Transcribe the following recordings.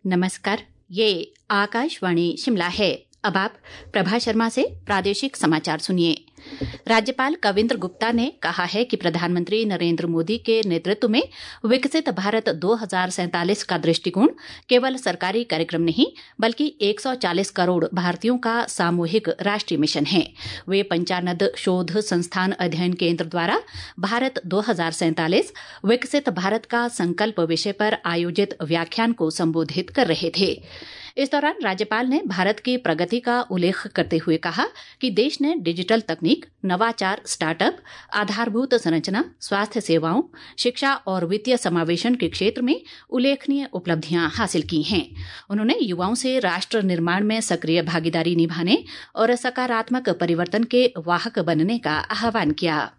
नमस्कार, ये आकाशवाणी शिमला है। अब आप प्रभा शर्मा से प्रादेशिक समाचार सुनिए। राज्यपाल कविंद्र गुप्ता ने कहा है कि प्रधानमंत्री नरेंद्र मोदी के नेतृत्व में विकसित भारत 2047 का दृष्टिकोण केवल सरकारी कार्यक्रम नहीं बल्कि 140 करोड़ भारतीयों का सामूहिक राष्ट्रीय मिशन है। वे पंचानद शोध संस्थान अध्ययन केंद्र द्वारा भारत 2047 विकसित भारत का संकल्प विषय पर आयोजित व्याख्यान को संबोधित कर रहे थे। इस दौरान राज्यपाल ने भारत की प्रगति का उल्लेख करते हुए कहा कि देश ने डिजिटल तकनीक, नवाचार, स्टार्टअप, आधारभूत संरचना, स्वास्थ्य सेवाओं, शिक्षा और वित्तीय समावेशन के क्षेत्र में उल्लेखनीय उपलब्धियां हासिल की हैं। उन्होंने युवाओं से राष्ट्र निर्माण में सक्रिय भागीदारी निभाने और सकारात्मक परिवर्तन के वाहक बनने का आह्वान किया।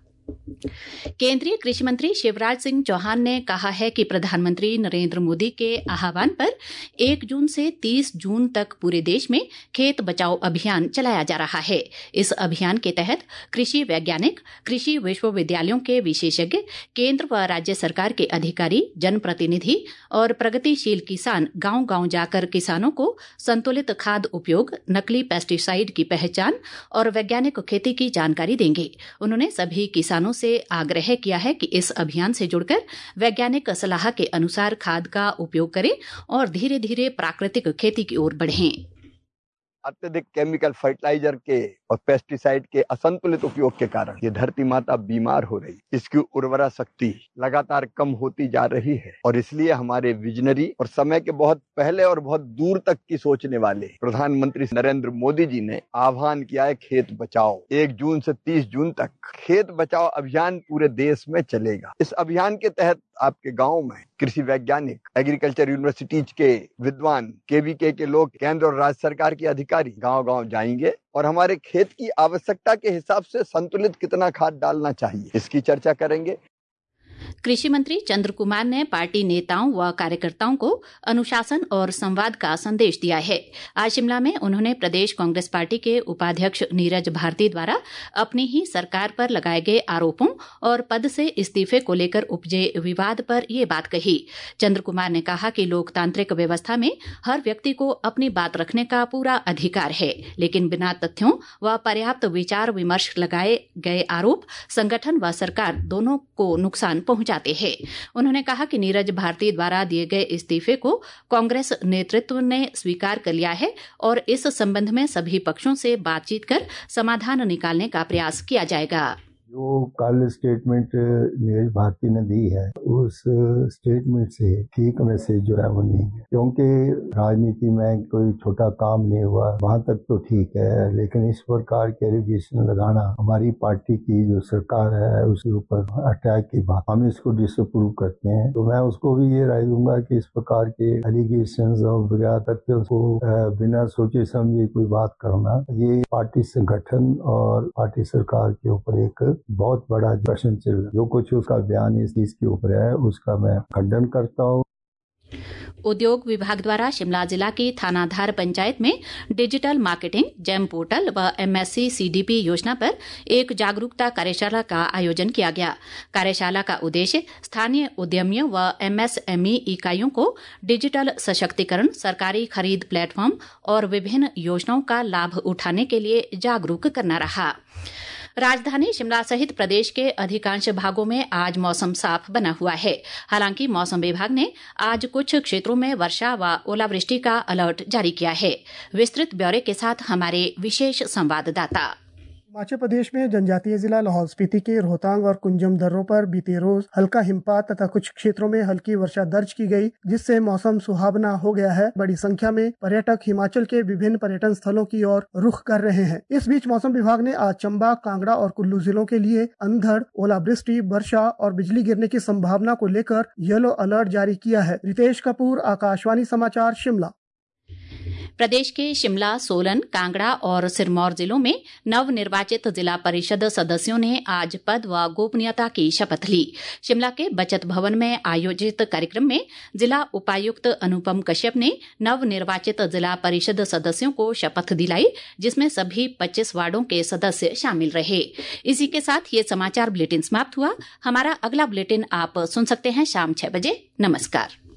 केंद्रीय कृषि मंत्री शिवराज सिंह चौहान ने कहा है कि प्रधानमंत्री नरेंद्र मोदी के आह्वान पर 1 जून से 30 जून तक पूरे देश में खेत बचाओ अभियान चलाया जा रहा है। इस अभियान के तहत कृषि वैज्ञानिक, कृषि विश्वविद्यालयों के विशेषज्ञ, केंद्र व राज्य सरकार के अधिकारी, जनप्रतिनिधि और प्रगतिशील किसान गांव-गांव जाकर किसानों को संतुलित खाद उपयोग, नकली पेस्टिसाइड की पहचान और वैज्ञानिक खेती की जानकारी देंगे। उन्होंने सभी किसानों से आग्रह किया है कि इस अभियान से जुड़कर वैज्ञानिक सलाह के अनुसार खाद का उपयोग करें और धीरे धीरे प्राकृतिक खेती की ओर बढ़ें। अत्यधिक केमिकल फर्टिलाइजर के और पेस्टिसाइड के असंतुलित उपयोग के कारण ये धरती माता बीमार हो रही, इसकी उर्वरा शक्ति लगातार कम होती जा रही है और इसलिए हमारे विजनरी और समय के बहुत पहले और बहुत दूर तक की सोचने वाले प्रधानमंत्री नरेंद्र मोदी जी ने आह्वान किया है खेत बचाओ। 1 जून से 30 जून तक खेत बचाओ अभियान पूरे देश में चलेगा। इस अभियान के तहत आपके गाँव में कृषि वैज्ञानिक, एग्रीकल्चर यूनिवर्सिटीज के विद्वान, केवीके के लोग, केंद्र और राज्य सरकार के अधिकारी गांव-गांव जाएंगे और हमारे खेत की आवश्यकता के हिसाब से संतुलित कितना खाद डालना चाहिए इसकी चर्चा करेंगे। कृषि मंत्री चंद्र कुमार ने पार्टी नेताओं व कार्यकर्ताओं को अनुशासन और संवाद का संदेश दिया है। आज शिमला में उन्होंने प्रदेश कांग्रेस पार्टी के उपाध्यक्ष नीरज भारती द्वारा अपनी ही सरकार पर लगाए गए आरोपों और पद से इस्तीफे को लेकर उपजे विवाद पर ये बात कही। चंद्र कुमार ने कहा कि लोकतांत्रिक व्यवस्था में हर व्यक्ति को अपनी बात रखने का पूरा अधिकार है, लेकिन बिना तथ्यों व पर्याप्त विचार विमर्श लगाए गए आरोप संगठन व सरकार दोनों को नुकसान पहुंचाते हैं। उन्होंने कहा कि नीरज भारती द्वारा दिए गए इस्तीफे को कांग्रेस नेतृत्व ने स्वीकार कर लिया है और इस संबंध में सभी पक्षों से बातचीत कर समाधान निकालने का प्रयास किया जाएगा। जो कल स्टेटमेंट नीरज भारती ने दी है उस स्टेटमेंट से ठीक मैसेज जो है वो नहीं है, क्योंकि राजनीति में कोई छोटा काम नहीं हुआ, वहां तक तो ठीक है, लेकिन इस प्रकार के एलिगेशन लगाना हमारी पार्टी की जो सरकार है उसके ऊपर अटैक की बात, हम इसको डिसअप्रूव करते हैं। तो मैं उसको भी ये राय दूंगा कि इस प्रकार के एलिगेशन और बगैर तथ्यों को बिना सोचे समझे कोई बात करना, ये पार्टी संगठन और पार्टी सरकार के ऊपर एक बहुत बड़ा प्रश्न चिन्ह। जो कुछ उसका बयान इस चीज के ऊपर है उसका मैं खंडन करता हूँ। उद्योग विभाग द्वारा शिमला जिला की थानाधार पंचायत में डिजिटल मार्केटिंग, जेम पोर्टल व MSc CDP योजना पर एक जागरूकता कार्यशाला का आयोजन किया गया। कार्यशाला का उद्देश्य स्थानीय उद्यमियों व MSME इकाइयों को डिजिटल सशक्तिकरण, सरकारी खरीद प्लेटफॉर्म और विभिन्न योजनाओं का लाभ उठाने के लिए जागरूक करना रहा। राजधानी शिमला सहित प्रदेश के अधिकांश भागों में आज मौसम साफ बना हुआ है। हालांकि मौसम विभाग ने आज कुछ क्षेत्रों में वर्षा व ओलावृष्टि का अलर्ट जारी किया है। विस्तृत ब्यौरे के साथ हमारे विशेष संवाददाता। हिमाचल प्रदेश में जनजातीय जिला लाहौल स्पीति के रोहतांग और कुंजम दर्रों पर बीते रोज हल्का हिमपात तथा कुछ क्षेत्रों में हल्की वर्षा दर्ज की गई, जिससे मौसम सुहावना हो गया है। बड़ी संख्या में पर्यटक हिमाचल के विभिन्न पर्यटन स्थलों की ओर रुख कर रहे हैं। इस बीच मौसम विभाग ने आज चंबा, कांगड़ा और कुल्लू जिलों के लिए अंधड़, ओलावृष्टि, वर्षा और बिजली गिरने की संभावना को लेकर येलो अलर्ट जारी किया है। रितेश कपूर, आकाशवाणी समाचार, शिमला। प्रदेश के शिमला, सोलन, कांगड़ा और सिरमौर जिलों में नवनिर्वाचित जिला परिषद सदस्यों ने आज पद व गोपनीयता की शपथ ली। शिमला के बचत भवन में आयोजित कार्यक्रम में जिला उपायुक्त अनुपम कश्यप ने नवनिर्वाचित जिला परिषद सदस्यों को शपथ दिलाई, जिसमें सभी 25 वार्डों के सदस्य शामिल रहे। इसी के साथ ये समाचार बुलेटिन समाप्त हुआ। हमारा अगला बुलेटिन आप सुन सकते हैं शाम 6 बजे। नमस्कार।